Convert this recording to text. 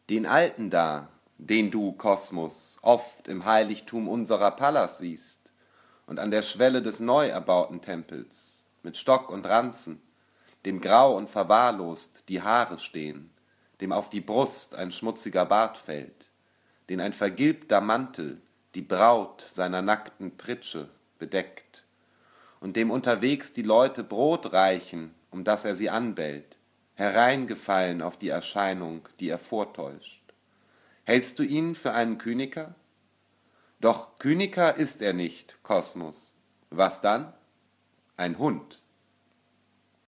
Den Alten da, den du, Kosmos, oft im Heiligtum unserer Pallas siehst und an der Schwelle des neu erbauten Tempels, mit Stock und Ranzen, dem grau und verwahrlost die Haare stehen, dem auf die Brust ein schmutziger Bart fällt, den ein vergilbter Mantel die Braut seiner nackten Pritsche bedeckt, und dem unterwegs die Leute Brot reichen, um das er sie anbellt, hereingefallen auf die Erscheinung, die er vortäuscht. Hältst du ihn für einen Kyniker? Doch Kyniker ist er nicht, Kosmos. Was dann? Ein Hund.